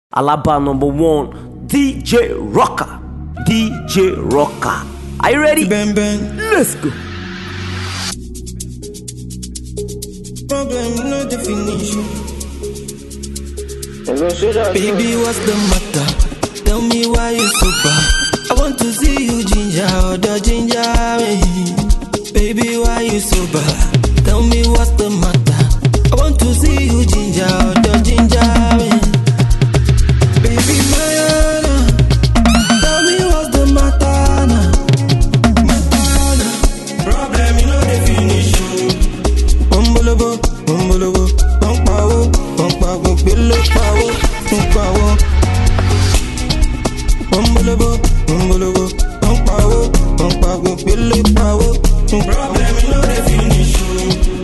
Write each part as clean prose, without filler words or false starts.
Alaba #1, DJ Rocker. DJ Rocker. Are you ready? Ben Ben. Let's go. Problem, no definition. Baby, what's the matter? Tell me why you so bad. I want to see you ginger, or the ginger me. Baby, why you so bad? Tell me what's the matter. I want to see you ginger, or the ginger me. Baby, Mayana, tell me what's the matter now. Matter. Problem, no definition. Bumble, don't power, pillow power, don't power. Bumble, don't power, pillow power. Problem, no definition.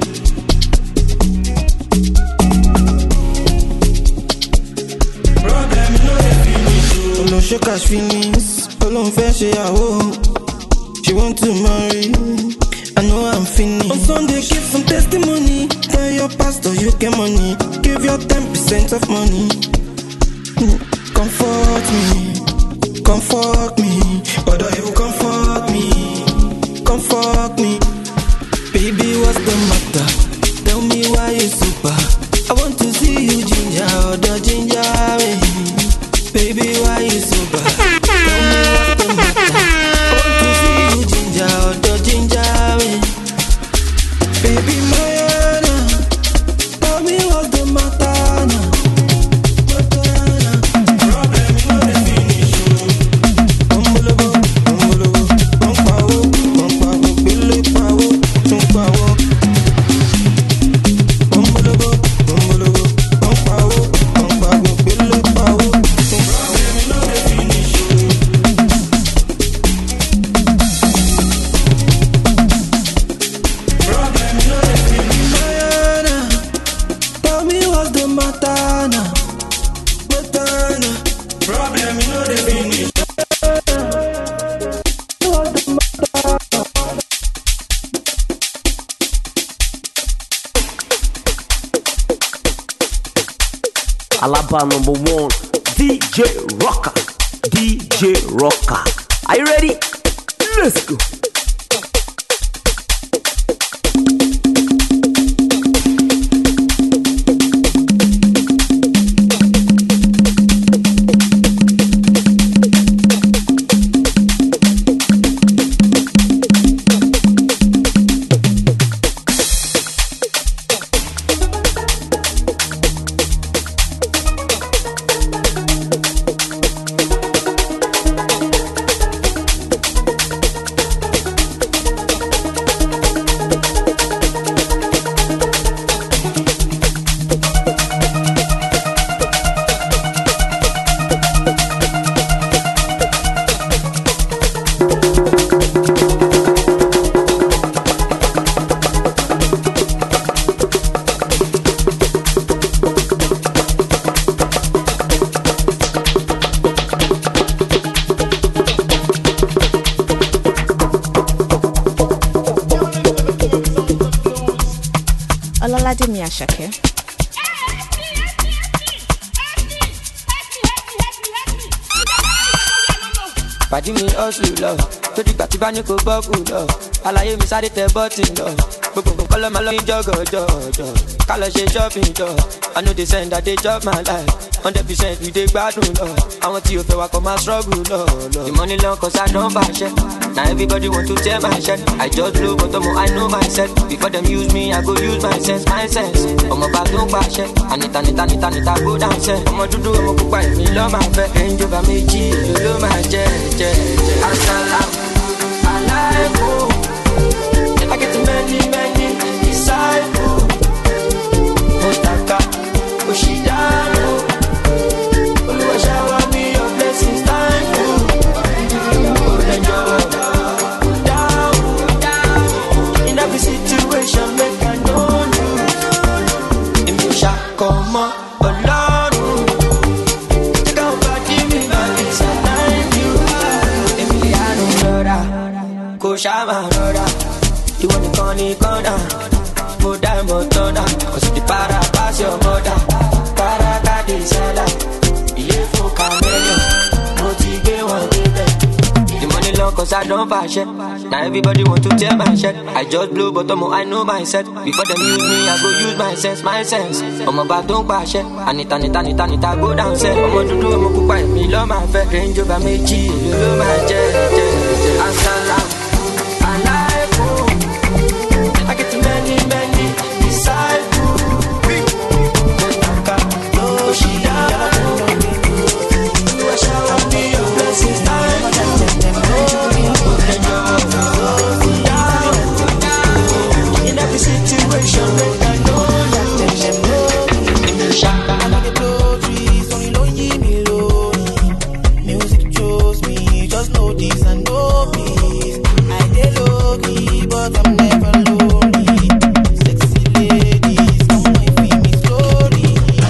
Problem, no definition. Oh, no, she cash feelings. Oh, no, fair, she want to marry. I know I'm finished. On Sunday, give some testimony. Tell your pastor you get money. Give your 10% of money. Comfort me. But you comfort me. Baby, what's the matter? Tell me why you super. I want to see you ginger, or the ginger me. Baby, why you super? Tell me what's the matter? I want to see you ginger, or the ginger me. Baby, Mayana, tell me what's the matter now. Problem, no definition. Bumble, don't power, pillow power, don't power. Bumble, don't power, pillow power. Problem, no definition. Problem, no definition. Mayana, tell me what's the matter now. Problem, no definition. Alaba #1, DJ Rocker. DJ Rocker. Are you ready? Let's go. Oladimi Ashake. Pàdí mi hustle lọ, tó dìgbà tí bá ní kò bọ́ọ̀kù lọ. Àlàyé mi sáré tẹ bọ́tì lọ, gbogbo nǹkan lọ́mọ lọ́yìn jọ̀gọ̀jọ̀. Ká lọ ṣe shopping jọ, I know they send that they chop my life. 100% we dey gbádùn lọ, àwọn tí o fẹ́ wa kọ́ máa struggle lọ. The money long cause I don bàṣẹ, now everybody want to tear my shirt. I just blow but I know myself. Before them use me, I go use my sense. Ọmọ bá tó ń pàṣẹ, ànìta go down sẹ́. Ọmọ dúdú ọmọ pupa èmi lọ́ máa fẹ́. Range Rover méjì ló máa jẹ́. Asalamu alaikum. I get many disciples. Motaka, Oshidano. Oluwa shower me your blessings, thank you. Down. In every situation, make I know you. In me shakoma, Olorun. Take out body me, man, it's a thank you. Emiliano Lora, Koshama Lora. You want to call me corner, more time, more thunder. Cause the para pass your mother, para got this Yeah, for Camelo. Motivate one day. The money long cause I don't pass shit. Now everybody want to tear my shit. I just blow but I know myself. Before them use me, I go use my sense. I'm about to pass shit. Anita, go downstairs. I'm going to do a mokupai. Me love my fat. Range over me, G. You love my jet. Assalam. I get many disciples. No, she down. You shower me your blessings time. In every situation, I know that I like the blow trees, only don't give me low. Music chose me, just know this and know peace. I dey low key, but I'm never lonely. Sexy ladies, come and feel me slowly.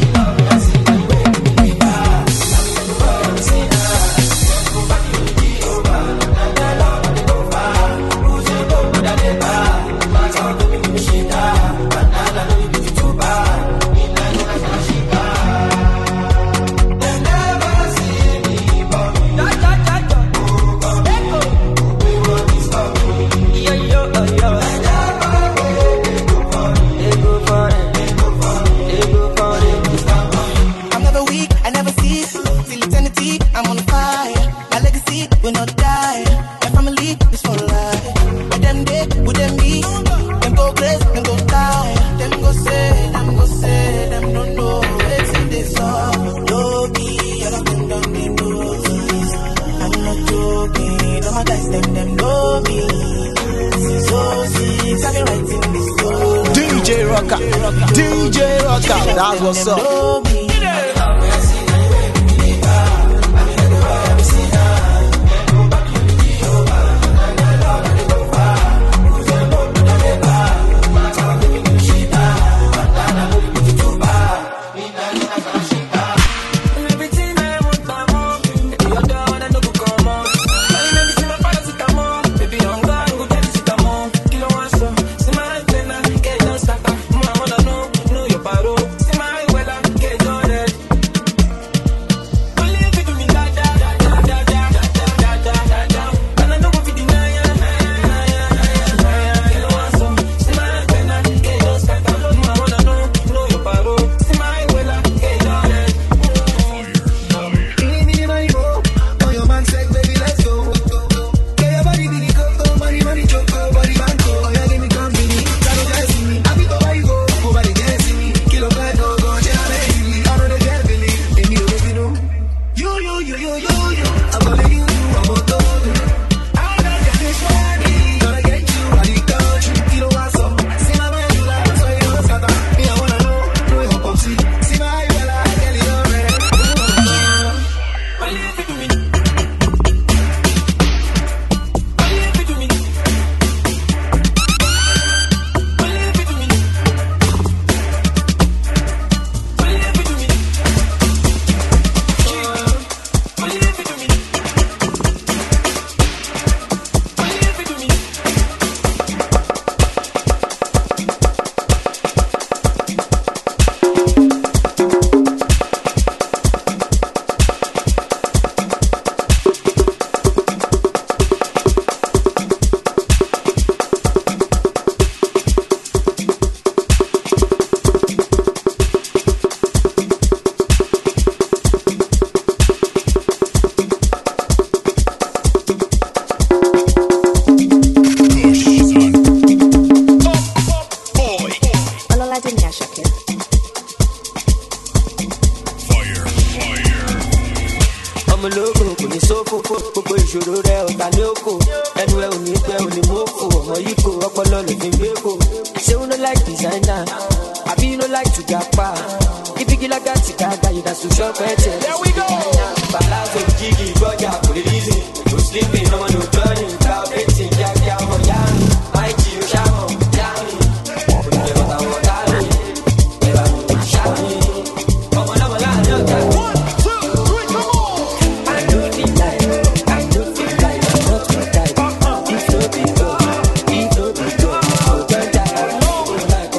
I'm never weak, I never cease. Till eternity, I'm on fire. My legacy will not die. My family is for life. With them day, with them me. Them go crazy, them go die. Them go say, them don't know. It's in this song. Low-key, all of them don't need notice. I'm not joking. All my guys, them know me. So sick, I've been writing this song. DJ Rocker, that's what's up.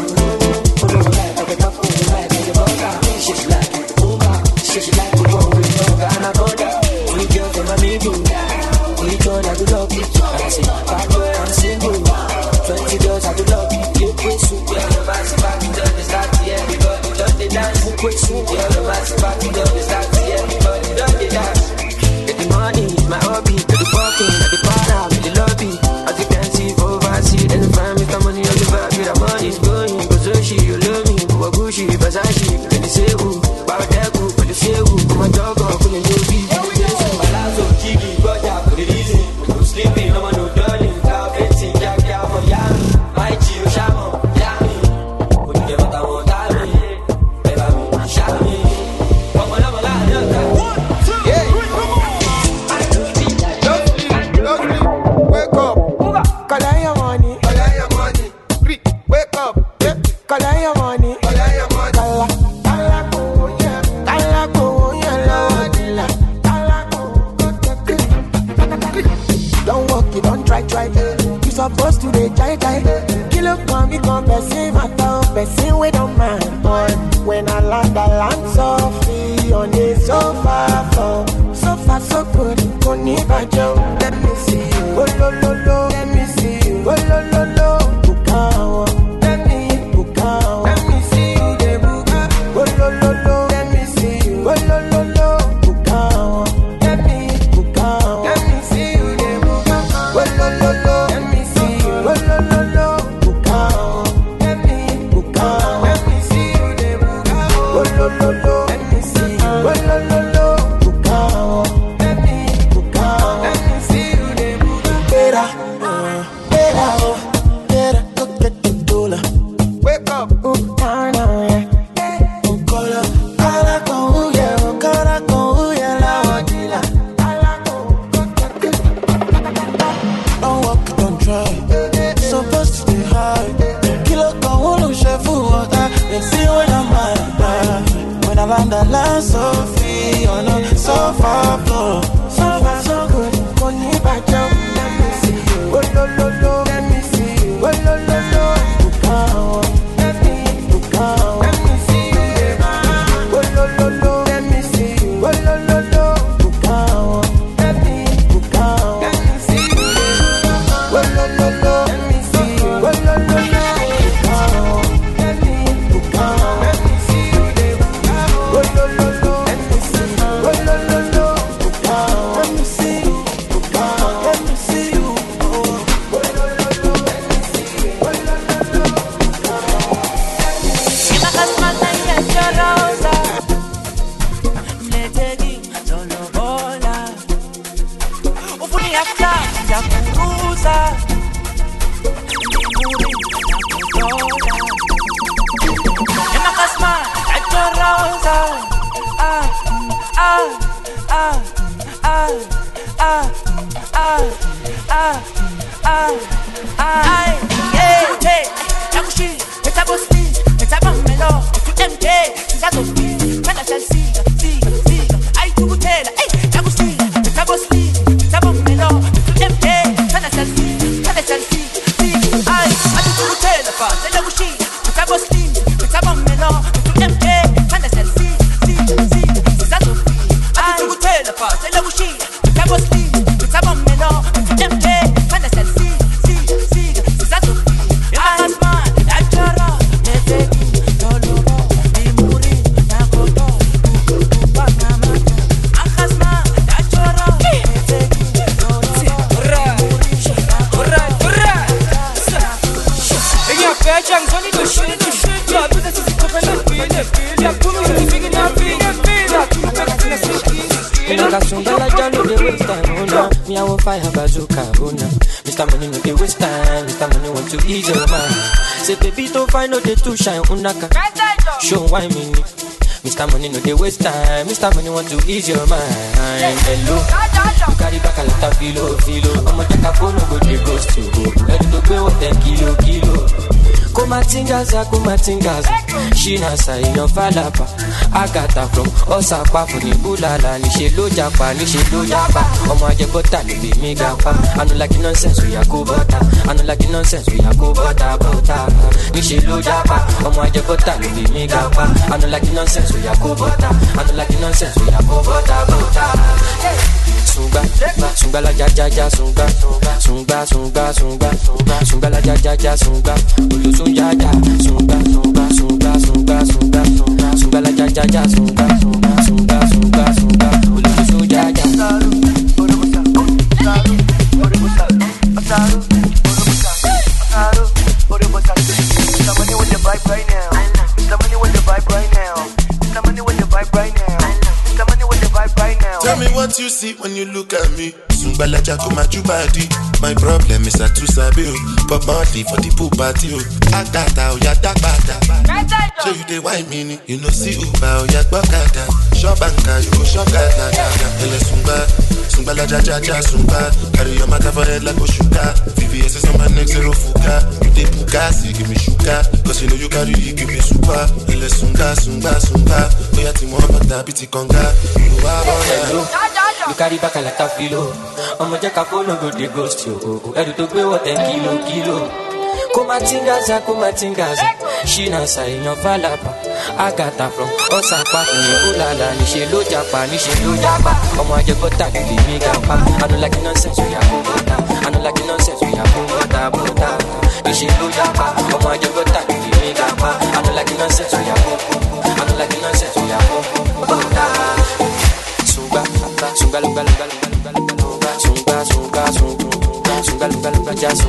She's like, quick soup. Yeah, the massive party done is that everybody done the dance. Get the money, my hobby. Get the parking, at the para, with the lobby. As you can see, overseas, then the fine with the money on the vibe. With the money's going, go sushi, you love me. Go Gucci, Versace, get the Sehu. Barodeku, get the Sehu. Come on, dog, go in the B. Palazzo, Kiki, Goja, for the reason. No sleeping, no man, no darling. Cow, betting, Jack, Jack, for Yami. My Chio, Shamo, Yami. Put the Mata, Montami. Eva, me, Shami. Come on, I'm alive, yeah. Wake up, collect your money, collect your money. Wake up, collect your money, collect your money. Don't walk, you don't try. You supposed to be try. Kilo come, you come, person matter, person we don't mind. Boy, when I land softly on the sofa floor. So far so good, koni bajo. Let me see you, oh lo lo lo. Let me see you, oh lo lo lo. Bukawa, let me bukawa. Let me see you, the buka. Oh lo lo lo. Let me see you, oh lo lo lo. Bukawa, let me bukawa. Let me see you, the buka. Oh lo lo lo. Let me see you, oh lo lo lo. Bukawa, let me bukawa. Let me see you, the buka. Oh lo lo lo. Let me see you, oh lo lo lo. Sophie on a sofa floor. So far so good, koni bajo. Let me see you, oh lo lo lo. Let me see you, oh lo lo lo. Bukawa, let me bukawa. Let me see you, oh lo lo lo. Let me see you, oh lo lo lo. Bukawa, let me bukawa. Let me see you, oh lo lo lo. Let me see you, oh lo lo lo. Bukawa, let me bukawa. Let me see you, oh lo lo lo. Me, I will fire bazooka, bona. Mr. Money no dey waste time. Mr. Money want to ease your mind. Say baby don't find no day to shine, unaka. Show why me. Mr. Money no dey waste time. Mr. Money want to ease your mind. Hello, you carry back a lot of filo. I'ma take a phone, no go dey ghost to go. Ready to pay what 10 kilo. Kumatingaza, Shina sa iyan falapa. Agata from Osapa for the Bulala. Nishe lo japa. Omo aje bota le be me gapa. I no like nonsense, we a go bota. Nishe lo japa. Omo aje bota le be me gapa. I no like nonsense, we a go bota. Sunga Sunga, sunga la ja ja ja sunga, sunga sunga sunga, sunga la ja ja ja sunga, ulu sunga ja, sunga sunga sunga sunga sunga, sunga la ja ja ja sunga, sunga sunga sunga, ulu sunga ja. Somebody with the vibe right now. Somebody with the vibe right now. Somebody with the vibe right now. Somebody with the vibe right now. Tell me what you see when you look at me. Sungbalaja kuma jubadi. My problem is I too sabi o. Pop Marley for the pool party o. Agata o ya dagbada. So you dey wine me, you know see Uba o ya gbokada. Shop banka you go shop gada. Ele sungba, sungbalaja ja ja sungba. Carry your matter for head like Oshuka. VVS is on my neck zero fuka. You dey bugasi, give me sugar. Cause you know you carry it, give me super. Ele sunga, sunga, sunga. Oya ti mo bata biti konga. You are born. You carry back like a filo. I'ma check a phone, go the ghost you. Edu to be what 10 kilo. Kuma tingaza. She na sa inyo falapa. Agata from Osaka. Ni ulala, ni she lo japa. Omo aje gota, you give me gapa. I don't like nonsense, we are bota. Ni she lo japa. Omo aje gota, you give me gapa. I don't like nonsense, we are bota. Sunga, lunga, ja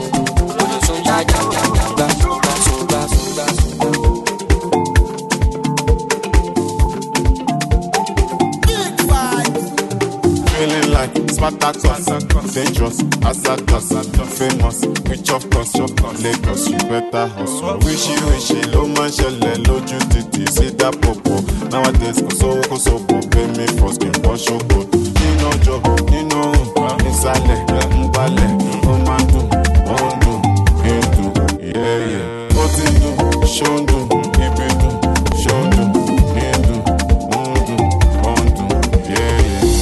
feeling like Spartacus, dangerous, Asatus, famous, rich of course, Lagos, you better hustle. Wishy, low man shelle, loju titi, see that popo. Nowadays, koso, pay me for skin, wash your coat. Nino jo, insale, mbale, omando, ondo, into, yeah. Otindu, shondu, ibidu, shondu, hindu, mundu, ondo, yeah.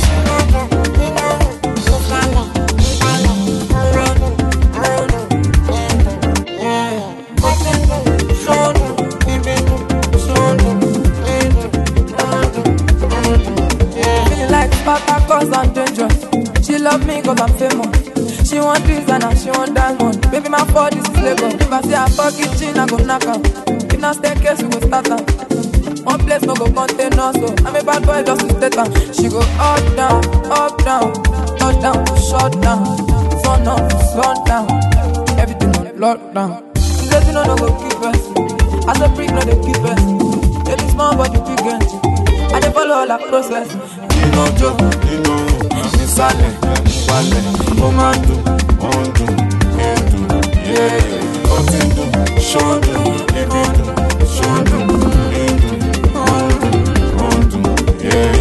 Spartacus and dangerous. She love me cause I'm famous. She want designer, she want diamond. Baby, my fault, this is Lagos. If I see her pocket chin, I go knock out. If not staircase, we go start out. One place no go contain us, so I'm a bad boy just to stay down. She go up, down, touchdown, shut down. Sun up, sun down. Everything on lockdown. Cause you know no go keep us. As a freak, no they keep us. Baby, small body, big energy. I dey follow all that process. Nino jo, insale, mbale, omando, ondo, endo, yeah. Otindu, shondu, ibidu, shondu, endo, ondo, yeah.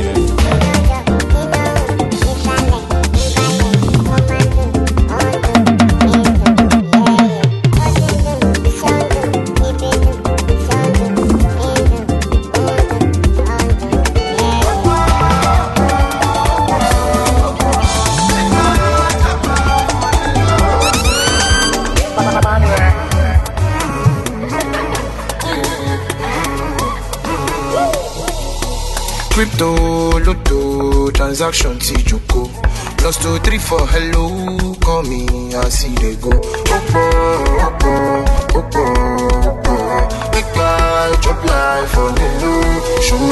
Crypto, Lotto, transaction, Joko. +234, hello, call me, I see they go. Oppo. Make my job life on the low, show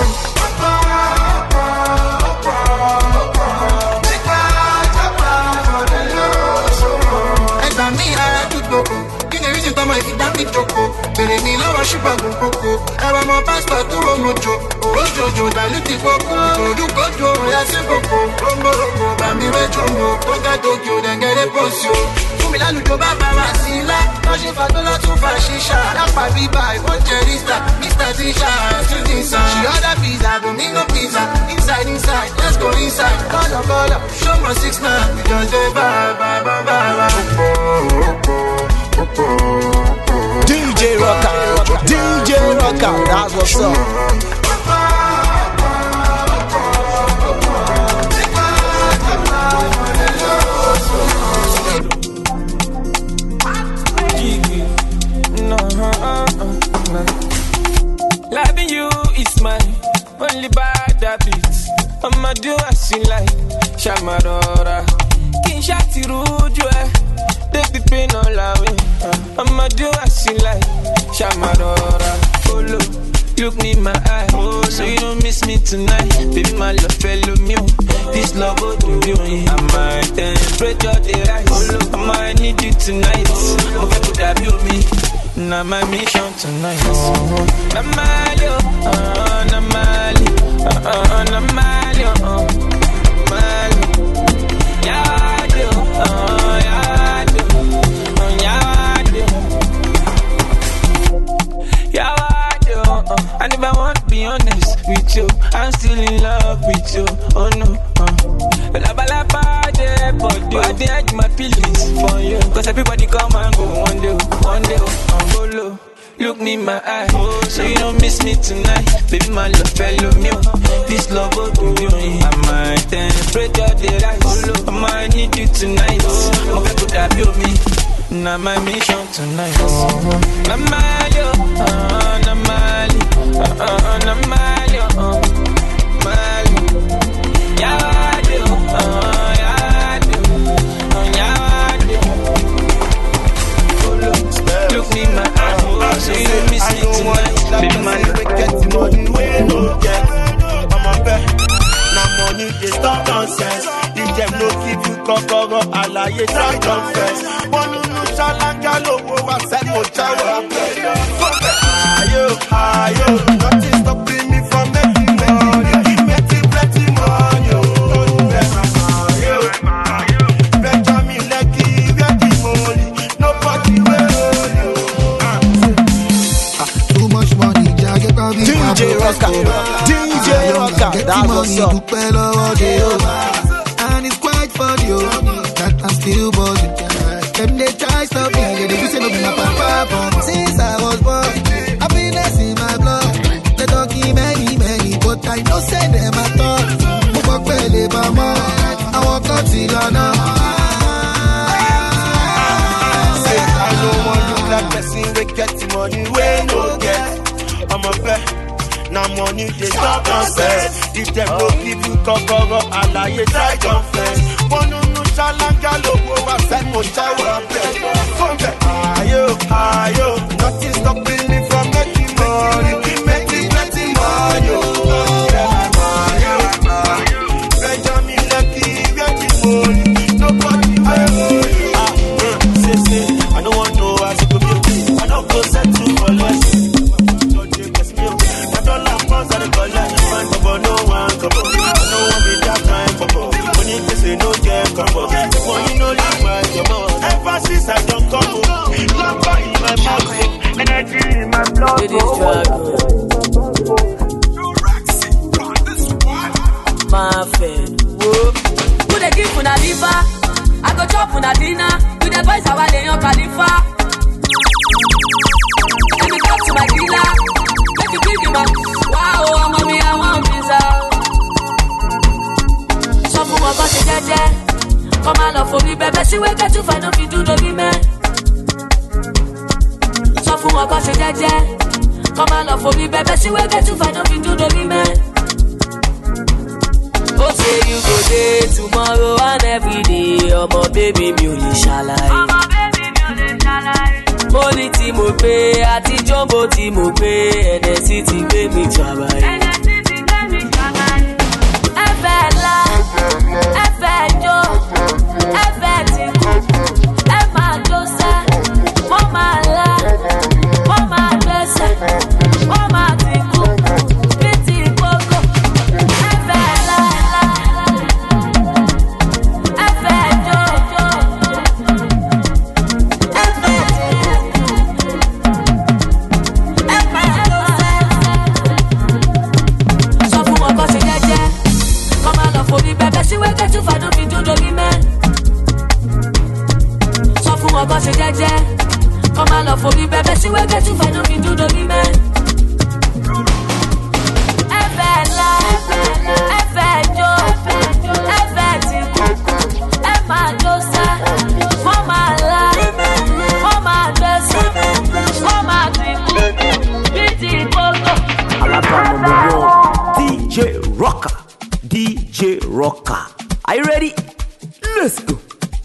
Bere mi lọ́wọ́ ṣùgbọ́n kókó. Ẹ̀rọ ọmọ pásítọ̀ tó rọ mojo. Rojojo dàlú ti kókó. Olùkọ́jọ ọ̀yà sí kókó. Rọ́ngbòrògbò bàmí méjòmbò. Tó ga Tokyo dẹ̀gẹ́dẹ́ pọ̀sí o. Fún mi lálùjọ bá bá wá sí ilá. Wọ́n ṣe fàtó lọ́tún fà ṣíṣà. Lápá bíbá ìwọ́n jẹ rísà. Mr. Tisha, student sa. She order pizza, Domino pizza. Inside, let's go inside. Color, show my 6'9". We just dey vibe. DJ Rocker, that's what's up. Loving you is my only bad habit. I'm a do as you like, Shamarora. Kinsha tiruju take the pain all away. I'ma do as you like, Shamarora. Follow, look me in my eye, so you don't miss me tonight. Baby, my love fellow me. This love will do you. I might temperature the rise. I might need you tonight. Okay, could that be me? Now my mission tonight. Namalio, Namalio, Namalio, Namalio. Yado, Yado, Yado, Yado. And if I want to be honest with you, I'm still in love with you. Oh no, I did hide my feelings for you. Cause everybody come and go one day, follow. Look me in my eye, so you don't miss me tonight. Baby, my love fellow me. This love will do you. I might temperature the rise. I might need you tonight. Okay, could that be me? Now my mission tonight. Namalio, Namali, Namalio, Mali. Yado, Yado, Yado. Look me in my eyes, so you don't miss me tonight. Baby, man, we get the money, we no get. I'm a bet. Now money, they stop nonsense. If them no give you kokoro, alaye try confess. One no shalanga lowo wa se mo chawa. Ayo, nothing stopping me from making money. Making plenty money. Benjamin Lekki, where the money? Nobody will you. Too much money, Jagger, DJ Rocker, DJ Rocker, that's what's up. And it's quite funny, that I'm still buzzing. Them they try stop me, they do say no be my papa. Since I was born, happiness in my blood. They talking many, but I know say them at all. Move belly mama, I walk up till I don't want to look like person we get the money, we no get. I'm a bet. Now money they stop nonsense. If them no give you kokoro, alaye try confess. One no shalanga lowo wa se mo chawa. Ayo, nothing stopping me from making money. Making plenty money. Benjamin Lekki, where the money? Nobody will. Say, I don't want no ass to be. I don't go settle for less. Emphasis I don't come Lamba in my mouth, energy in my blood. It is struggle. My friend, who they give for na liver? I go chop for na dinner. With the boys I they on Khalifa. Let me talk to my dealer. Let you give him a wow, mommy, I want pizza. Some of my boss is dead. Come on, love for me, baby. See where get to find out you do the man. So for my boss, come on, love for me, baby. See where get to find out you do the man. Oh, say you go there tomorrow and every day. Oh, my baby, me shalai. Oh, my baby, me shalai. Money ti mo pay, ati jumbo ti mo pay. NSC ti pay me trabai. NSC ti pay me trabai. Evela, Evejo. Come on, love for me, baby. See where get to find out me do the man. Evela, Evejo, Evetico, Emma Josa, Mama La, Mama Dessa, Mama Tico, Pity Pogo. DJ Rocker, DJ DJ Rocker. Are you ready? Let's go.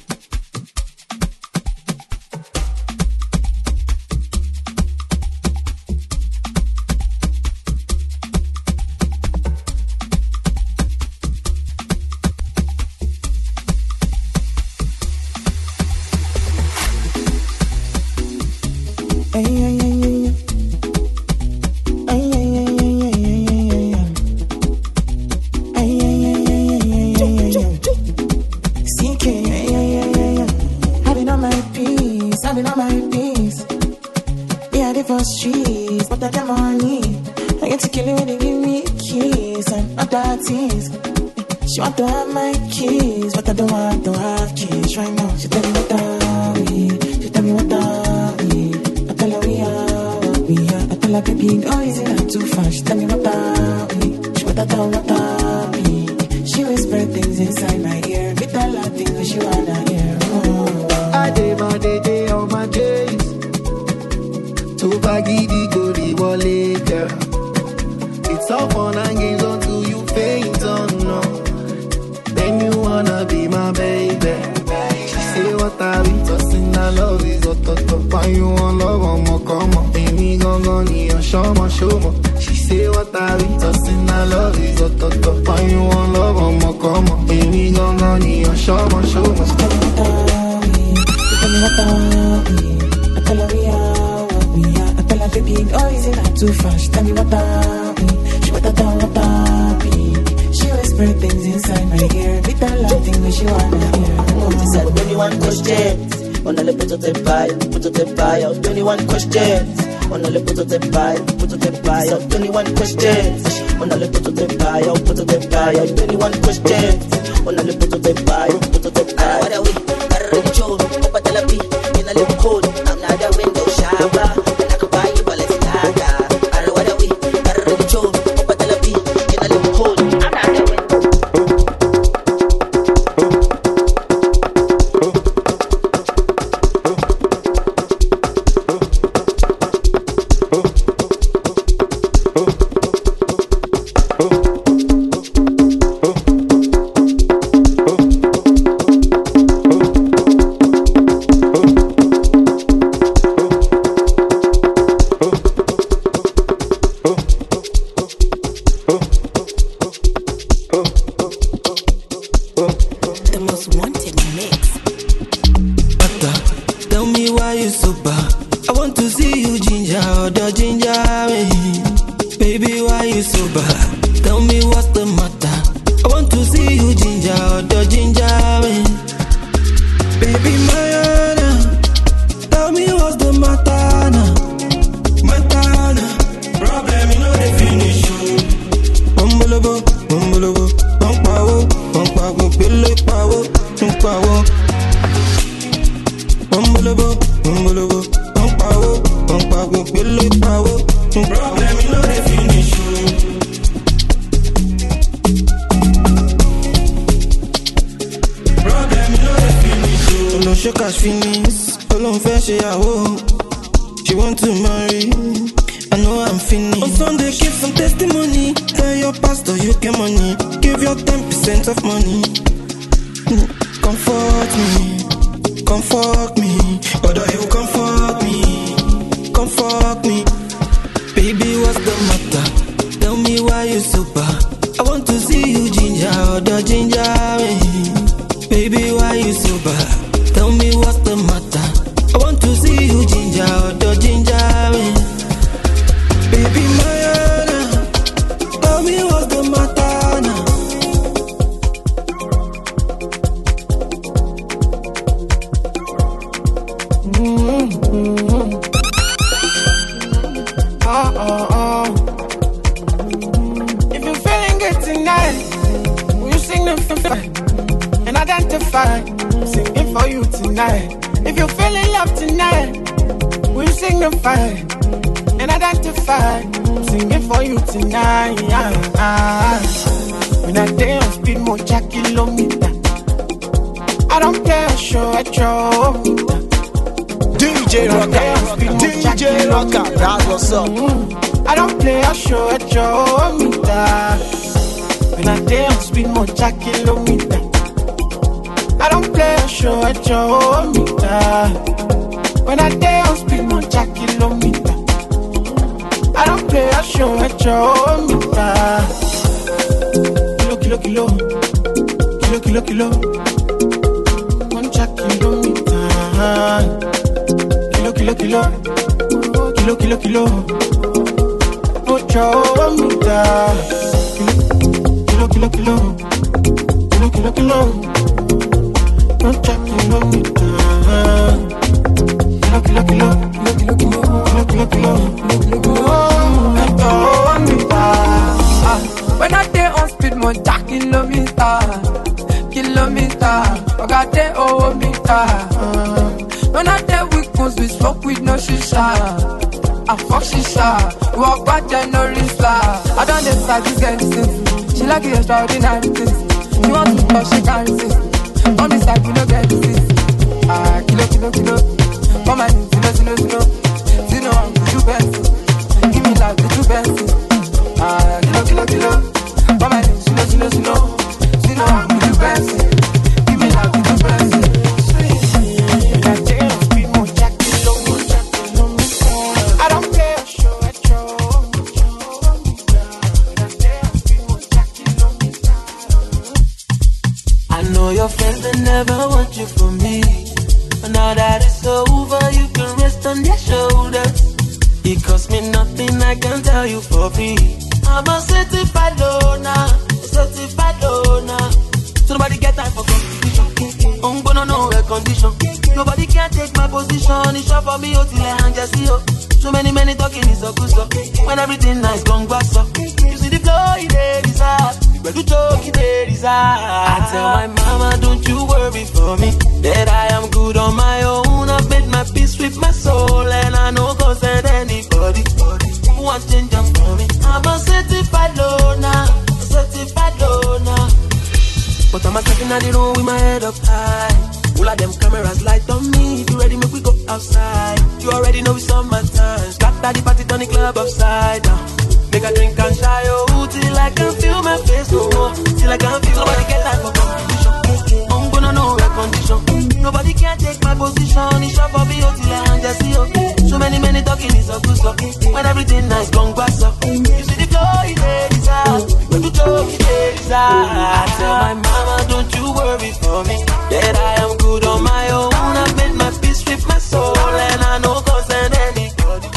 DJ Rocker, that's what's up. I don't play a show at your meter. When I day on speed, more jack kilometer. I don't play a show at your meter. When I day on speed, more jack kilometer. I don't play a show at your meter. Kilo, kilo, kilo, kilo, kilo. One jack kilometer. Kilo, kilo, kilo, kilo, kilo, kilo. Put your meter. Kilo, kilo, kilo, kilo, kilo, kilo. One jack kilometer. Kilo, kilo, kilo, kilo, kilo, kilo, kilo, kilo, kilo. When I day on speed, more jack kilometer. I got day over meter. When I day we cruise, we smoke with no shisha. I fuck shisha, walk back and no risla. I don't decide to get this. She like it extraordinary things. She want to touch, she can't resist. On this side, you don't get this. Kilo, kilo, kilo. For my name, zino. Zino, I'm the two best. Give me love, the two best. Kilo, kilo, kilo. For my name, zino. Zino, I'm the two best. Give me love, the two best. Your friends, they never want you for me. But now that it's over, you can rest on their shoulders. It costs me nothing, I can tell you for free. I'm a certified loner. So nobody get time for competition. I'm gonna know air condition. Nobody can take my position. It's short for me, till I hang just see you. So many talking is a good stuff. When everything nice, gone back up. You see the flow, it is hard. But you talk, it is hard. I tell my mama, don't you worry for me. That I am good on my own. I've made my peace with my soul. And I know concern anybody who wants change up for me. I'm a certified loner. But I'm a stepping out the room with my head up high. All of them cameras light on me. If you ready, make we go outside. You already know it's summertime. Scatter the party, turn the club upside down. Make a drink and shy, oh, till I can feel my face, oh, till I can feel. Nobody get time for competition. I'm gonna know air condition. Nobody can take my position. It's short for me, oh, till I hang just see, oh. So many talking is a good stuff. When everything nice, gone back up. You see the flow, it is hard. When you talk, it is hard. I tell my mama, don't you worry for me. That I am good on my own. I've made my peace with my soul. And I know concern anybody.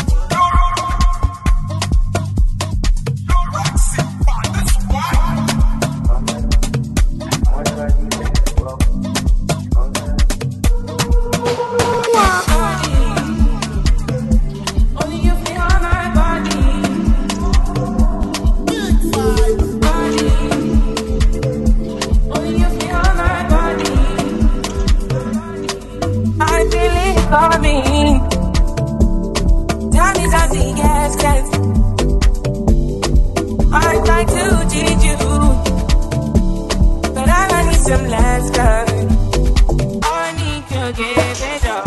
I'd like to teach you, but I need some last time. I need to give it all.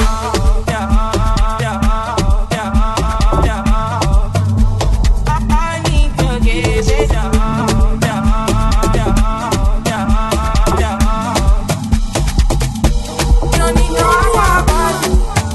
I need to give it all. You don't need no other body.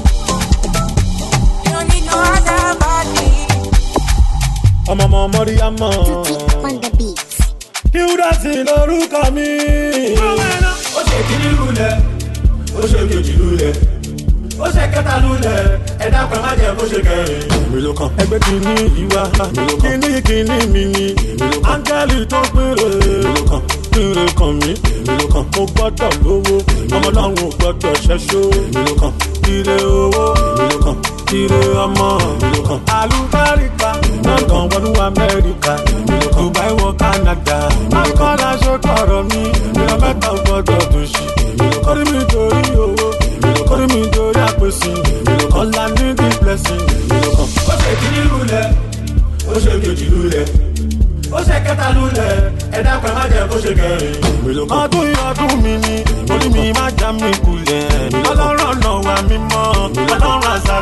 You don't need no other body. I'm a mommy, I'm on the beat. You dancing lórúkọ mi. Ó ṣe kìíní lulẹ̀, ó ṣe kejì lulẹ̀, ó ṣe kẹta lulẹ̀, ẹ̀dá pẹ̀ má jẹ́ kó ṣe kẹrin. Èmi ló kàn. Ẹgbẹ́ kìíní ìwà, kìíní mi ni. Áńgẹ́lì tó péré. Èmi ló kàn. Péré kan mi. Èmi ló kàn. Mo gbọ́dọ̀ lówó. Ọmọ Ọlọ́run ò gbọ́dọ̀ ṣẹ́ṣó. Èmi ló kàn. Ire owó. Èmi ló kàn. Ire ọmọ. Èmi ló kàn. Àlùbáríkà. London wọnú Amẹ́ríkà. Dubai wọ Canada. Akọ́dá ṣe kọ̀rọ̀ mi. Ìrọ̀ mẹ́ta gbọ́dọ̀ tó ṣì. Kórí mi torí owó. Kórí mi torí àpèsè. Ọ̀la ní the blessing. Ó ṣe kìíní lulẹ̀. Ó ṣe kejì lulẹ̀. Ó ṣe kẹta lulẹ̀. Ẹ̀dá pẹ̀ má jẹ́ kó ṣe kẹrin. Ọdún yìí ọdún mi ni. Orí mi má já mi kulẹ̀. Ọlọ́run ọ̀nà wa mímọ́. Ọlọ́run àṣà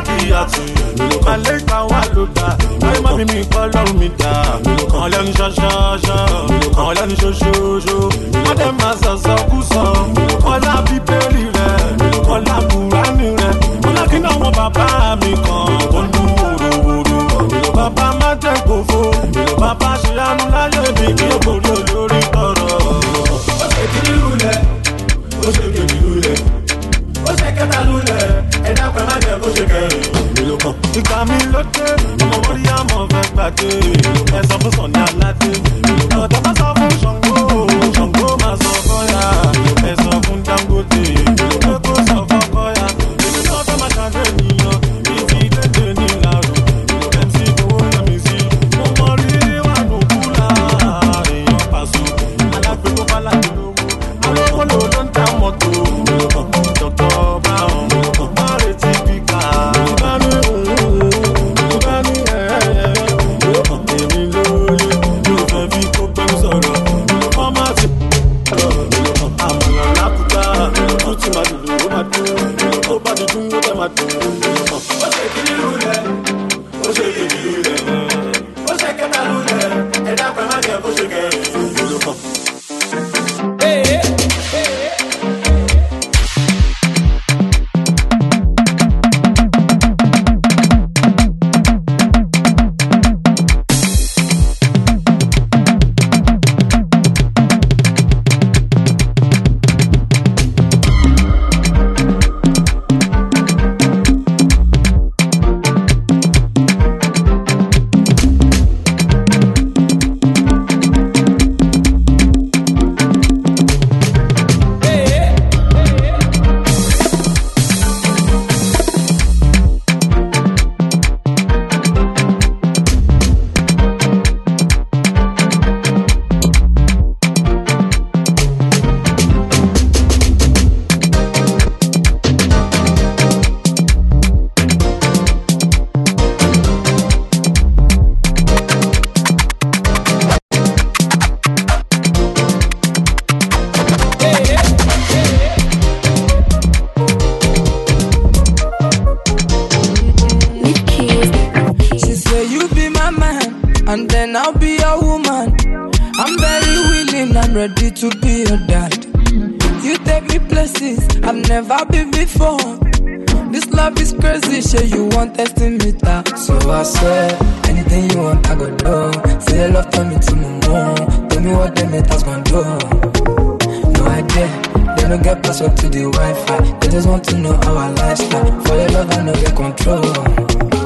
Rabiatu. Maleka wa ló dá. Ayé má mi kọ́ lọ́rùn mi dá. Àwọn lẹ́nu ṣọ́ṣọ́ṣọ́. Àwọn lẹ́nu ṣoṣooṣo. Wọ́n dẹ̀ máa sọ̀sọ̀ kú sọ. Ọlá bíbélì rẹ̀. Ọlá Kùránì rẹ̀. Ọlá kí náà wọn bàbá mi kan. Ó ń dún wòròwòrò. Bàbá má jẹ́ kófó. Bàbá ṣe àánú láyé mi kí ó borí olórí tọrọ. Ó ṣe kí lulẹ̀. Ó ṣe kejì lulẹ̀. Ó ṣe kẹta lulẹ̀. Ẹ̀dá pẹ̀ má jẹ́ kó ṣe kẹrin. Ìgbà mi ló dé. Ọmọ orí àmọ̀ fẹ́ gbàdé. Ẹ sọ fún Sọ̀ni Aládé. Ọ̀dọ́ má sọ fún Ṣàngó. Ṣàngó má sọ fọ́yà. Ẹ sọ fún Dangote. Pé kó sọ fọ́kọ́yà. Èmi náà fẹ́ máa ṣàdé ènìyàn. Ìdí dédé ní ìlàrú. MC owó yẹmi sí. Mo mọ rírì wà nù kúlà. Èèyàn pàṣọ. Alágbègbè bá láti lówó. Alówó ló ló ń ta mọ́tò. Dọ̀tọ̀ bá wọn. Má retí píkà. Ìbánu ìbánu èmi lóye. Yóò fẹ́ fi kó pẹ́ sọ̀rọ̀. Ọmọ ti àmọ̀ràn lákùúgbà. Ó ti máa dùn ó máa dùn. Ó bá ti dùn ó dẹ̀ máa dùn. Ó ṣe kìíní lulẹ̀. Ó ṣe kejì lulẹ̀. Ó ṣe kẹta lulẹ̀. Ẹ̀dá pẹ̀ má jẹ́ kó ṣe kẹrin. and then I'll be your woman. I'm very willing, I'm ready to be your dad. You take me places I've never been before. This love is crazy, sure you want testing me that. So I swear, anything you want I go do. Say your love, turn me to my mom. Tell me what the metas gon' do. No idea, they don't get password to the Wi-Fi. They just want to know our lifestyle. For your love I no get control.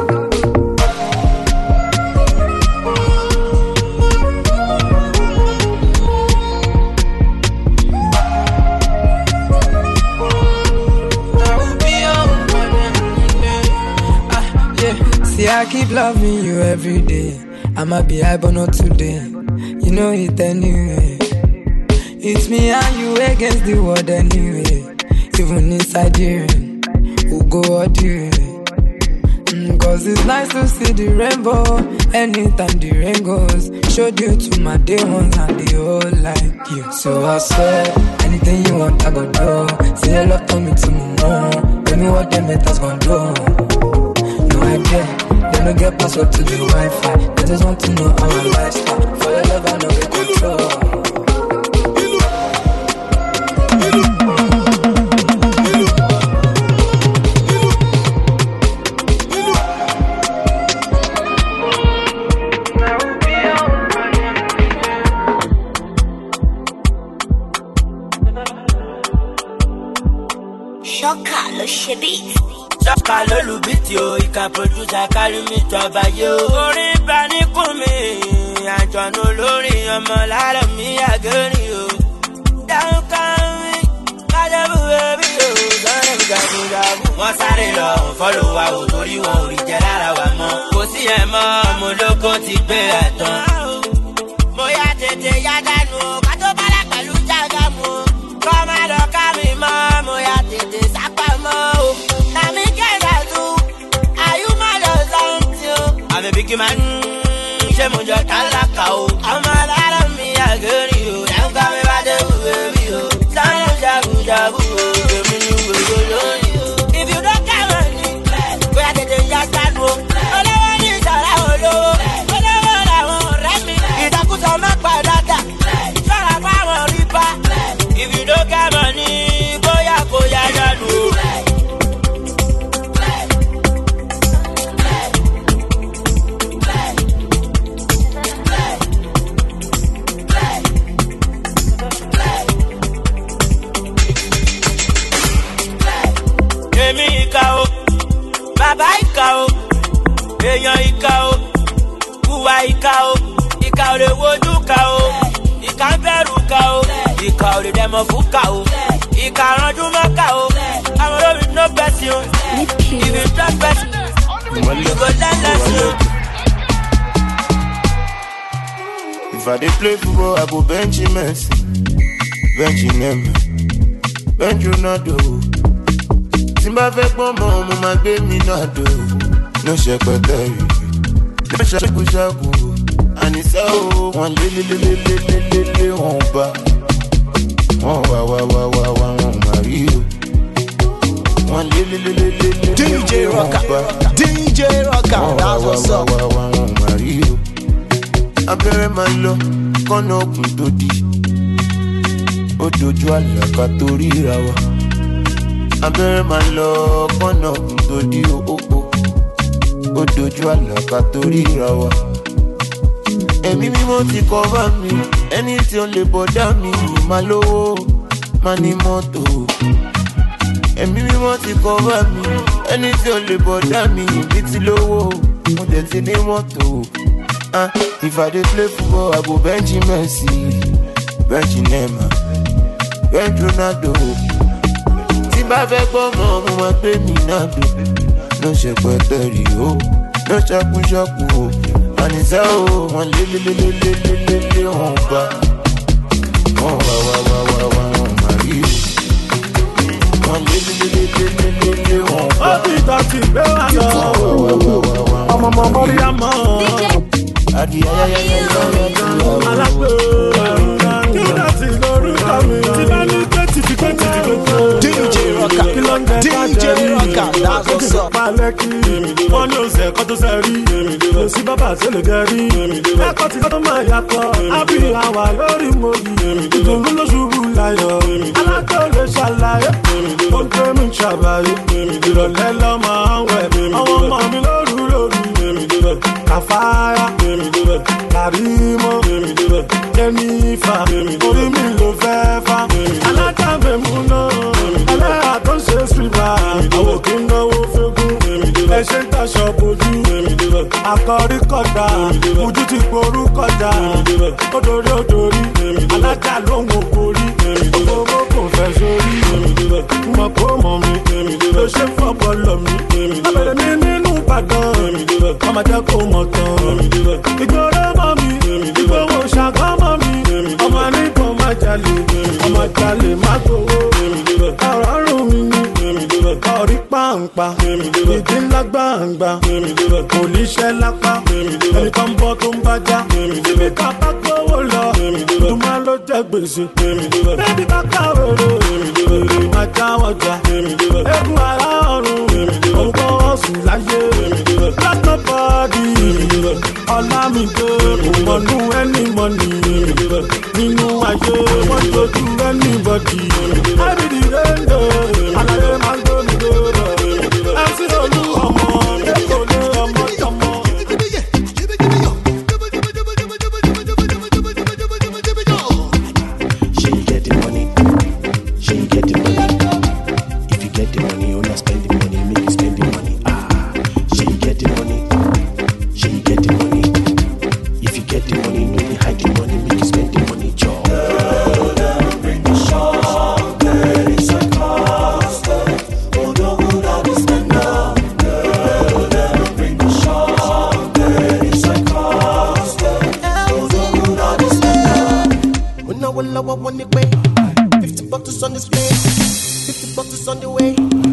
See, I keep loving you every day. I'ma be high, but not today. You know it anyway. It's me and you against the world anyway. Even inside here, we'll go all the way. Cause it's nice to see the rainbow anytime the rain goes. Showed you to my day ones and they all like you. So I swear, anything you want I go do. Say your love, turn me to my mom. Tell me what the metas gon' do. No idea, they don't get password to the Wi-Fi. They just want to know our lifestyle. For your love I know get control. Shoka lo ṣe beat. Shoka lo lu beat yo, he can produce a carry me to abaye o. Orin bá ní kún mi, àjọ̀nù olórin ọmọ lára mi àgẹ́rì o. Dáhùn kan mi, kájọ́bù bẹ́bí o, sọ́rọ̀ mi jagunjagun. Wọ́n sáré lọ, fọ́lọ̀ wa ò torí wọn ò rí jẹ lára wa mọ́. Kò sí ẹ̀ mọ́, ọmọ olóko ti gbé ẹ̀tàn. Mo yá tètè yá dànù, ká tó bára pẹ̀lú jágàmù. Kọ́ má lọ ká mi mọ́, mo yá tètè sápá mọ́ o. Nàmi kẹ́dà tún, àyùmọ̀ lọ sọ́ǹtì o. Àmì bí kí máa ń ṣe mo jọ tálákà o. Ọmọ alára mi àgẹ́rì o. Ẹ̀ka mi bá dé wù bébí o. Sọ́yìn jagunjagun o. Èmi ni wèrè lóyún o. If you don't come on me, bóyá tètè èèyàn ìka o hùwà ìka o ìka ò lè wojú ka o ìka ń bẹ̀rù ka o ìka ò lè dẹ̀mọ̀ fún ka o ìka ránjú mọ́ ka o àwọn olórí no person o if you trust person you go learn lesson. If I dey play football, I go bench Messi, bench Neymar, bench Ronaldo. Timba fẹ́ pọ́n mọ́ ọmọ máa gbé mi náà dò. No ṣẹpẹtẹ rí, no ṣàkóṣàkó. Àníṣe o, wọ́n lé wọn bá. Wọ́n wá wọn máa rí o. Wọ́n lé DJ Rocker, DJ Rocker, that's what's up. Wọ́n máa rí o. Abẹ́rẹ́ máa lọ kọ́nà òkun tó di. Ó dojú àlàkà tó ríra wa. Abẹ́rẹ́ máa lọ kọ́nà òkun tó di òpó. Ó dojú àlàkà tó ríra wa. Ẹ̀mí mímọ́ ti kọ́ bá mi. Ẹni tí ó lè bọ̀dá mi máa lówó, máa ní mọ́tò. Ẹ̀mí mímọ́ ti kọ́ bá mi. Ẹni tí ó lè bọ̀dá mi bí ti lówó, mo dẹ̀ ti ní mọ́tò. If I dey play football, I go bench Messi, bench Neymar, bench Ronaldo. Tí bá fẹ́ gbọ́ mọ́ ọmọ máa gbé mi náà dò. No ṣẹpẹtẹ rí o, no ṣàkúṣàkú o. Àníṣe o, wọ́n lé wọn bá. Wọ́n wá wọn máa rí o. Wọ́n lé wọn bá. Ó ti dọ̀tí gbé wá lọ. Ọmọ mọ́rí àmọ́. Alágbó kí ló ti lórúkọ mi? Tí bá ní DJ Rocker, DJ Rocker, that's what's up. Palẹ́kì, wọ́n ní oṣù ẹ̀kọ́ tó ṣe rí. Kò sí bàbá tó lè gẹ̀rí. Ẹ̀kọ́ tí kọ́tọ́ máa yàtọ̀. Àbí àwà lórí mo yìí. Ìdùnnú ló ṣubú láyọ̀. Alágbó lè ṣàlàyé. Ó ń gbé mi ṣàbàyè. Ìrọ̀lẹ́ lọ́ máa ń wẹ̀. Àwọn ọmọ mi lóru. Kàfáyà, Kàrímọ́, Jẹ́nífà, orí mi ló fẹ́ fà. Alájàgbé mú náà, ẹlẹ́yà tó ń ṣe sílvà. Àwọn kì í náwó fẹ́gùn, ẹ ṣe ń taṣọ bojú. Akọrí kọjá, ojú ti porú kọjá. Odori, alájà ló ń wo borí. Owó kò fẹ́ sórí. Mọ̀ kó mọ̀ mi, ló ṣe ń fọ́pọ̀ lọ mi. Abẹ̀rẹ̀ mi nínú Ìbàdàn. Ọmọ jẹ́ kó mọ̀ tán. Ìgboro mọ́ mi, ìgboro ṣàgọ́ mọ́ mi. Ọmọ nígbọ̀n má jalè, ọmọ jalè má gbowó. Ọ̀rọ̀ rùn mi ní ọ̀rí pàǹpà. Ìdí ńlá gbàǹgbà, kò ní iṣẹ́ lápá. Ẹni kan bọ́ tó ń bájá. Ibi ká bá gbówó lọ, ìdúmọ̀ ló jẹ́ gbèsè. Bébí bá kàwé ro, èrè má jáwọ́ jà. Egun ara ọ̀run, òun kọ́ ọ̀sùn láyé. That's nobody. Ọlámídé kò mọ̀nú ẹni mọ̀nì. Nínú ayé wọ́n tójú anybody. Ábìdì rèndé, àlàyé máa ń gbóni dèrò. MC Olú ọmọ, Èkó lé ọmọ tọmọ. She get the money. She get the money. If you get the money, you not spend the money. Make you spend the money. She get the money. She get the money. If you get the money, no need hide the money. Make you spend the money, job. Bring the shop, there is a cost. Oh, don't go down the stand up. Bring the shop, there is a cost. Oh, don't go down the stand up. When I will love one way, 50 bottles on display, 50 bottles on the way.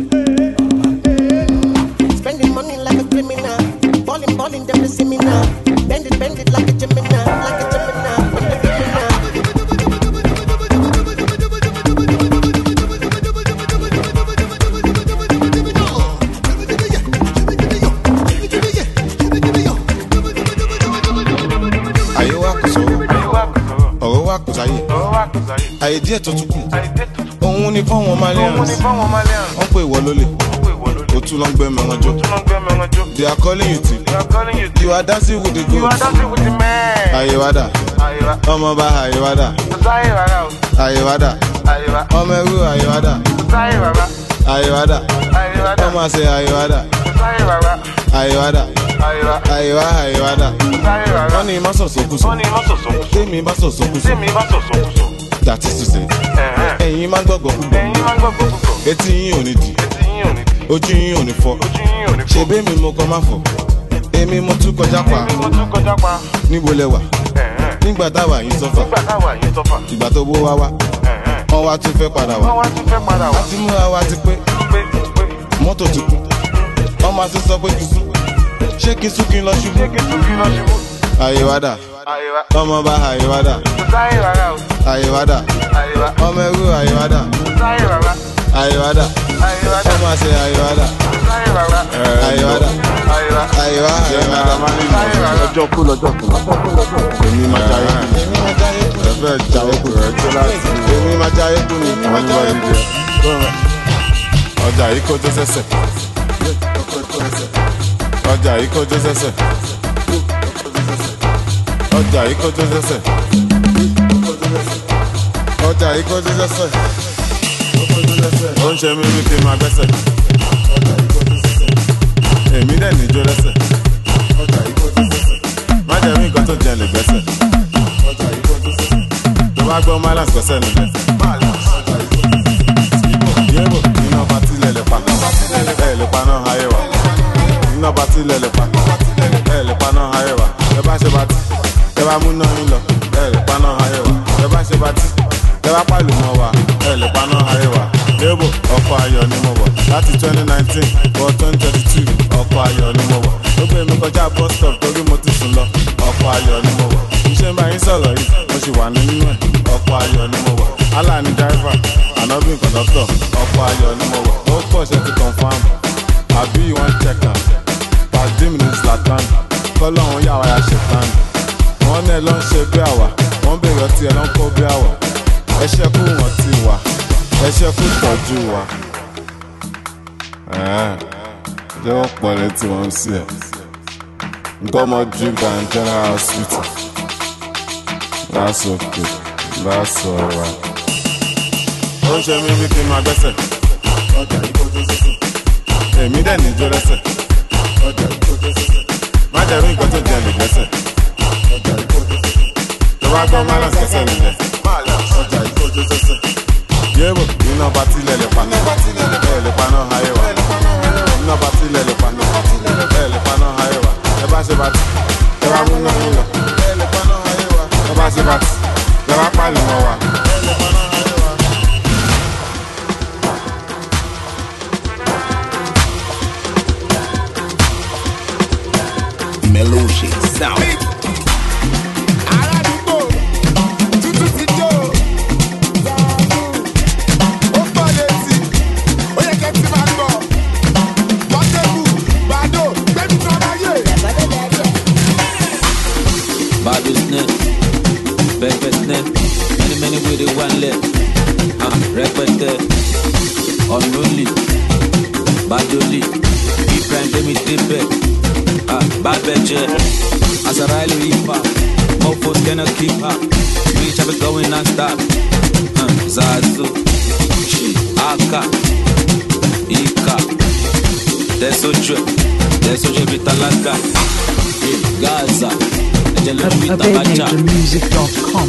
Spending money like a criminal. Balling, them to see me now. Bend it like a Gemini, like a Gemini, like a Gemini. Ayé wa kò sọ̀rọ̀, ọ̀rọ̀ wa kò sáyé. Àyè díẹ̀ tó tún kù. Òun ni fáwọn Malians. Wọ́n pè ìwọ lólè. Òtún ló ń gbẹ́ mẹ́ran jọ. They are calling you tip. You are dancing with the goats. Ayéwádà. Ọmọọba Ayéwádà. Ayéwádà. Ọmọ ẹrú Ayéwádà. Ayéwádà. Ọmọ àṣẹ Ayéwádà. Àyíwádà. Àyíwádà. Wọ́n ní má sọ̀sọ̀kúsọ. Tèmi bá sọ̀sọ̀kúsọ. That is to say. Ẹ̀yin máa gbọ́gbọ́ púpọ̀. Etí yín ò ní di. Ojú yín ò ní fọ́. Ṣebí mi mo kọ́ máa fọ̀. Èmi mo tún kọjá pa. Níbo lẹ wà? Nígbà táwa yín sọ́fà. Ìgbà tó bó wá wá. Wọ́n wá tún fẹ́ padà wá. Láti múra wa ti pé. Mọ́tò ti kú. Wọ́n máa ti sọ pé kí sún. Ṣé kí sún kí n lọ ṣubú? Àyíwádà. Ọmọ bá àyíwádà. Àyíwádà. Ọmọ ẹrú àyíwádà. Àyíwádà. Ọmọ àṣẹ àyíwádà. Àyíwádà. Àyíwádà. Lọ́jọ́ kú. Èmi máa jayé kú. Ẹ̀fẹ́ jayé kú. Èmi máa jayé kú ni. Ọjà yìí kó tó sẹ́sẹ̀. Ọjà yìí kó tó sẹ́sẹ̀. Ọjà yìí kó tó sẹ́sẹ̀. Ọjà yìí kó tó sẹ́sẹ̀. Ó ń ṣe mí bí kí n máa gbẹ́sẹ̀. Èmi dẹ̀ níjó lẹ́sẹ̀. Má jẹ́ mí nǹkan tó jẹ lè gbẹ́sẹ̀. Tó bá gbọ́ Malance gbẹ́sẹ̀ nílẹ̀. Yébò iná patí lẹ̀lẹ̀ pa. Ẹ̀ lè pa náà ayé wa. Iná patí lẹ̀lẹ̀ pa. Ẹ̀ lè pa náà ayé wa. Ẹ bá ṣe patí. Ẹ bá mú náà yín lọ. Ẹ̀ lè pa náà ayé wa. Ẹ bá ṣe patí. Ẹ bá pàlù mọ́ wa. Ẹ̀ lè pa náà ayé wa. Yébò ọkọ̀ ayọ̀ ni mo wọ̀. Láti 2019 wọ 2032 ọkọ̀ ayọ̀ ni mo wọ̀. Ó gbé mi kọjá bus stop torí mo ti sùn lọ. Ọkọ̀ ayọ̀ ni mo wọ̀. Iṣẹ́ ń bá yín sọ̀rọ̀ yìí. Mo sì wà nínú ẹ̀. Ọkọ̀ ayọ̀ ni mo wọ̀. Allah ni driver. Ànábì conductor. Ọkọ̀ ayọ̀ ni mo wọ̀. Ó pọ̀ ṣe ti confam. Àbí wọ́n check am. Pàdé mi ní Zlatan. Kọ́lọ́ wọn yà wá ya ṣètàn. Wọ́n ní ẹ ló ń ṣe bí àwà. Wọ́n bèrè ọtí ẹ ló ń kó bí àwà. Ẹ ṣẹ́kù wọ́n ti wà. Ẹ ṣẹ́kù tọ́jú wa. Jẹ́ wọ́n pọ̀ létí wọn sí ẹ̀. Nǹkan ọmọ drink and general hospital. That's okay. That's alright. Ó ń ṣe mí bí kí n máa gbẹ́sẹ̀. Èmi dẹ̀ níjó lẹ́sẹ̀. Má jẹ́ rí nǹkan tó jẹ lè gbẹ́sẹ̀. Tó bá gbọ́ Malance gbẹ́sẹ̀ nílẹ̀. Yébò iná patí lẹ̀lẹ̀ pa. Ẹ̀ lè pa náà ayé wa. Iná patí lẹ̀lẹ̀ pa. Ẹ̀ lè pa náà ayé wa. Ẹ bá ṣe patí. Ẹ bá mú náà yín lọ. Ẹ̀ lè pa náà ayé wa. Ẹ bá ṣe patí. Ẹ bá pàlù mọ́ wa. Ẹ lè pa náà ayé wa. Melody sound. Aládùúgbò tútù ti jó. Ó pọ̀ létí, ó yẹ kẹ́ ti máa gbọ́. Pọ́tẹ́bù, Bàdó, gbẹ́bí tí wọ́n bá yé. Bad business, bad business. Many with the one left. Repete, unruly, badly. Big brand, let me dip it. Bad bitch, as a rally reaper. Mofos cannot keep up. Reach have it going non-stop. Zazu, Aka, Ika. There's so true. There's so true. Vitalaka, Gaza. AbedNaturMusic.com.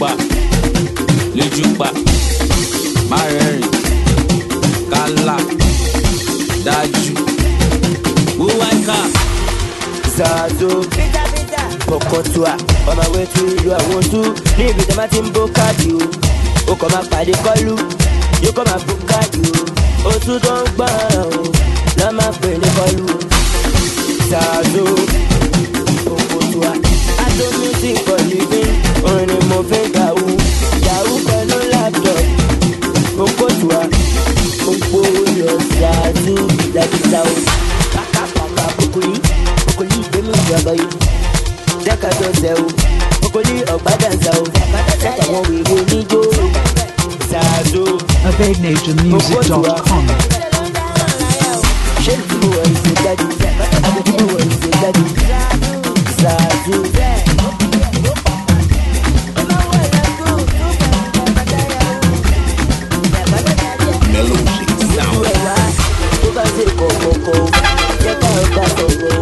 Lujuba, Mareri, Kala, Daju, Uwaika, Zazo, Pokotua, on my way to you, I want to leave with the Martin Bocadu. O come up by the Kolu, you come up Bocadu. O to don't bow, Lama Pele Kolu, Zazo, Pokotua. I don't music for living, only moving Yahoo, Yahoo, no laptop, Pokotua, Popo, your Zazo, that is out. Okoli gbemi ìjọba yìí jẹ́ka tó ṣe o okoli ọ̀gbádànṣà o jẹ́ka wọn wèrè oníjó ṣáàdó AbedNaturMusic.com. ṣé ìdúró wọ̀ ìṣe jáde àbẹ̀dúró wọ̀ ìṣe jáde ṣáàdó. Melody sound. Tó bá ṣe kọ̀ọ̀kọ̀ọ̀ jẹ́ka ọ̀gbà sọ̀rọ̀.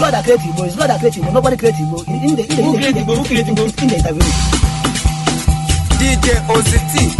God that created Igbo. It's God that created Igbo. Nobody created Igbo. In the interview. DJ OCT.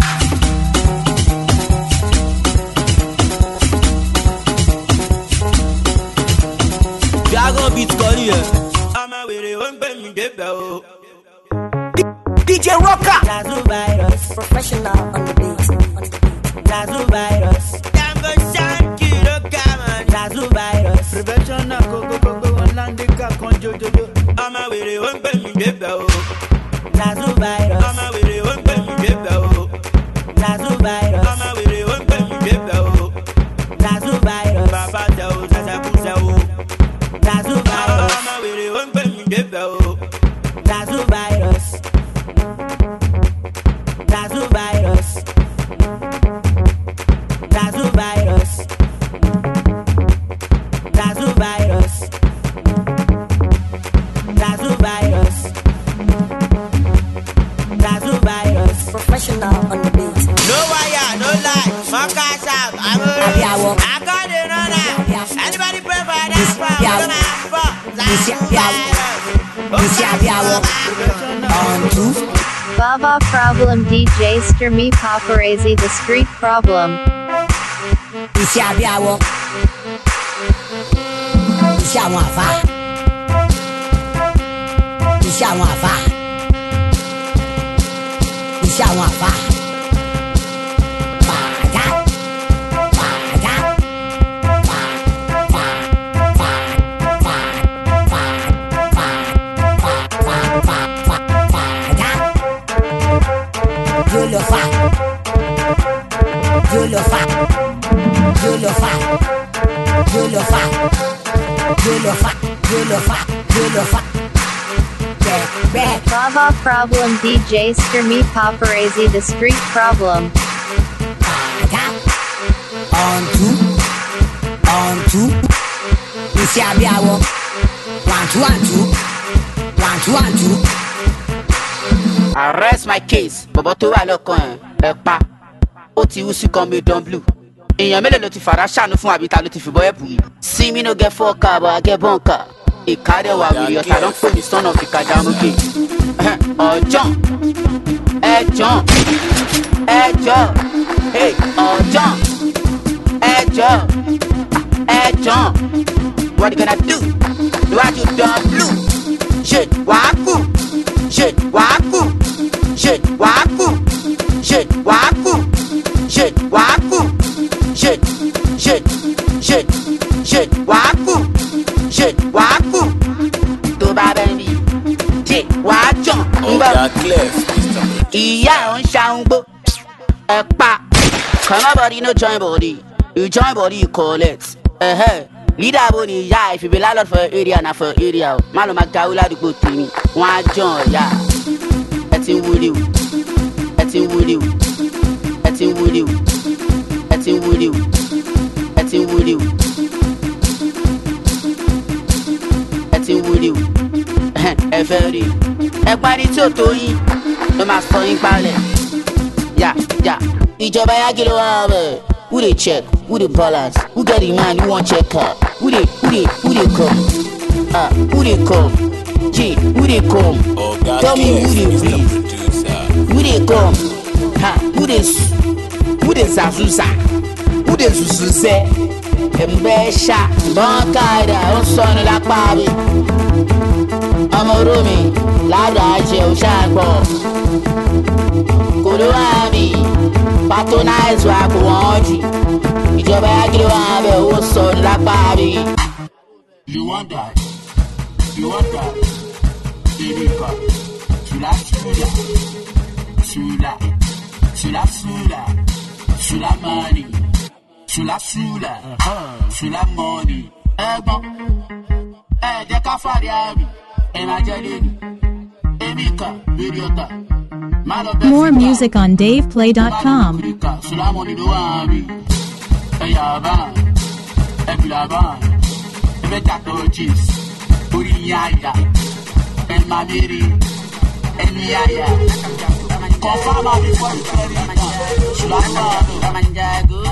Dragon beat calling I'm a way won't pay me the bell. DJ Rocker. Lazo virus. Professional on the beat. Lazo virus. Tango Shanky Rokaman. Lazo virus. Prevention na go Landika Conjojo. I'm a way won't pay me the bell. Lazo virus. I'm a way won't pay me the bell. Lazo virus. I'm a way won't pay me the bell. Lazo virus. Baba Tao Zazaku. Lazo virus. I'm a way won't pay me the bell. Lazo virus. Lazo virus. Lazo virus. Lazo virus. Lazo virus. Lazo virus. Professional on the beat. No wire, no lie. My cash out. I'm a I got it on that. Anybody pray for that? Baba Problem DJ Sturmy Paparazzi The Street Problem. Baba Problem DJ Sturmy Paparazzi The Street Problem. On two. One, two. I rest my case, Bobo to wa lọ́kàn ẹ pa. Ó ti wú sí kan mi don blue. Èèyàn mélòó ló ti fara ṣàánú fún àbíta ló ti fi bọ́yẹ̀ bù yìí. See me no get 4 car, but I get bunker. Ìkádẹ́ wà wí ọ̀tá ló ń pè mí son of Ìkàdámúgè. Ọ̀jọ̀n, ẹ̀jọ̀n, hey, ọ̀jọ̀n, ẹ̀jọ̀n. What you gonna do? What you done blue? Shit, wàákù, shit, wàákù, shit, wàákù, shit, wàákù, shit, wàákù, shit, wàákù, shit, wàákù. Tó bá bẹ́ mi, shit, wàá jọ̀n. Ìyá ẹ̀ ń ṣàǹgbó, ẹ̀ pa. Come body no join body, you join body you collect. Leader boni ya, if you be landlord for area na for area. Malo magawula dugbo tèmi, wọ́n á jọ̀n ya. Ẹ ti ń wúlò, ẹ ti ń wúlò, ẹ ti ń wúlò, ẹ ti ń wúlò, ẹ ti ń wúlò, ẹ ti ń wúlò. Ẹ fẹ́ rí, ẹ parí tí ò tó yín, ló máa sọ yín palẹ̀. Ya. Ìjọba yá kí ló wá bẹ̀? Who they check? Who they balance? Who get the man? Who want check her? Who they come? Who they come? G, who they come? Tell me who they be. Who they come? Who they zazuza? Who they zuzuze? Mbesha, Bankaida, Onson la Pabi. Amorumi, Lada Aje, Oshagbo. Kuruami. Patronize wa kò wọ́n jì. Ìjọba yá kí ló wà bẹ̀ owó sọ lápá mi. You want that? Erika, Sula money, Sula money. Ẹ̀gbọ́n, jẹ́ ká fàrí àmì, máa jẹ́ lẹ́nu. Erika, Erika. More music on DavePlay.com.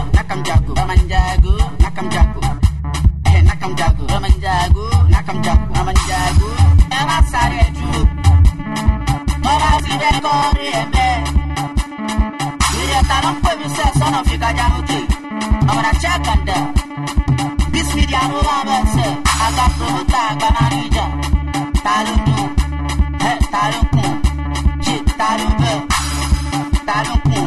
Nakam jago, Shakanda. This media over, sir. I got Promota, Banarija. Taluku. Taluku. Taluku. Taluku.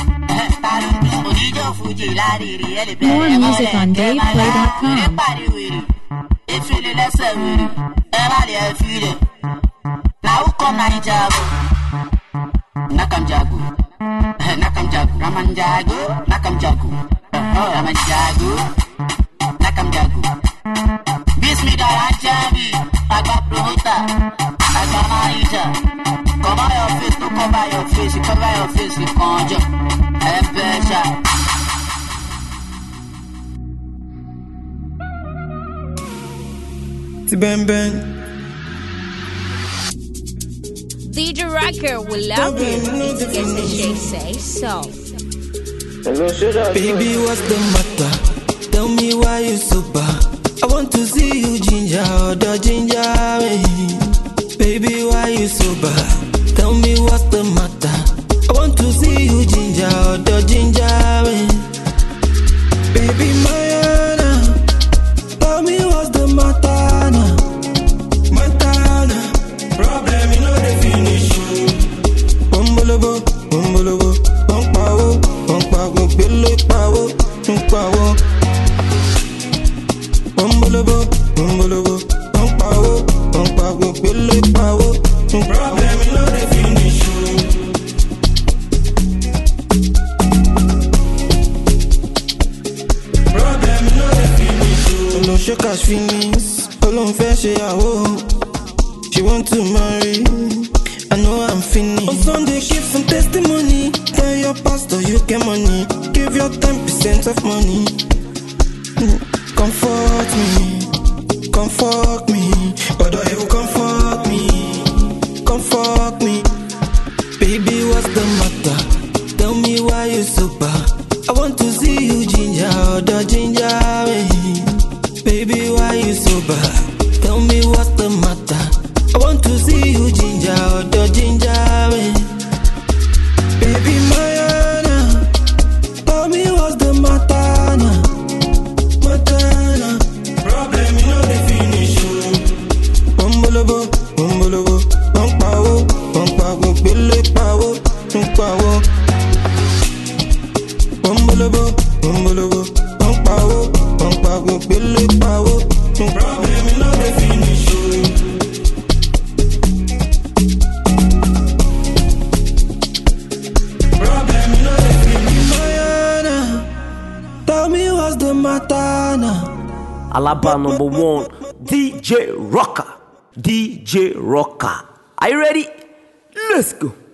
More music on DavePlay.com. If you let's say, everybody feel it. Now come Naijago. Nakamjago. Nakamjago. Ramanjago. Nakamjago. Ramanjago. Nakamjago. Bismillah Rajabi. Aga Promota. Aga Marija. Cover your face, to cover your face, cover your face, you conjure. Ebesha. Ben. DJ Rocker will love you. Guess the shake say so. Baby, what's the matter? Tell me why you sober. I want to see you ginger, the ginger. Baby, why you sober? Tell me what's the matter. I want to see you ginger, the ginger. Baby, Mayana, tell me what's the matter now. Matana, problem you know the finish. Bumbolobo, bumbolobo, bumpawo, bumpawo, billo pawo, bumpawo. Bumbolobo, bumbolobo, bumpawo, bumpawo, billo pawo, problem you know the finish. Problem you know the finish. No shake as feelings, alone fair share. She want to marry, I know I'm finished. On Sunday, give some testimony. Tell your pastor you get money. Give your 10% of money. Comfort me, comfort me. But I will comfort me, comfort me. Baby, what's the matter? Tell me why you sober. I want to see you ginger, the ginger. Baby, why you sober? Tell me what's the matter. I want to see you ginger, the ginger. Baby, Mayana, tell me what's the matter now. Matana, problem you know the finish. Bumbolobo, bumbolobo, bumpawo, bumpawo, billo pawo, bumpawo. Bumbolobo, bumbolobo, bumpawo, bumpawo, billo pawo, problem you know the finish. Problem you know the finish. Mayana, tell me what's the matter now. Alaba #1, DJ Rocker. DJ Rocker. Are you ready? Let's go.